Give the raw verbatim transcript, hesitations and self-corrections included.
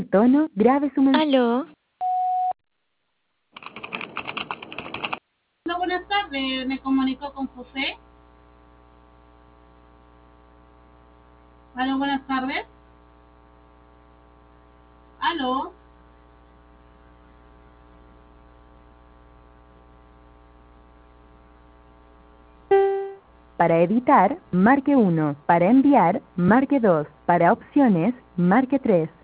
tono, grabe su mensaje. Aló. Hola, buenas tardes. Me comunico con José. Aló, buenas tardes. Aló. Para editar, marque uno. Para enviar, marque dos. Para opciones, marque tres.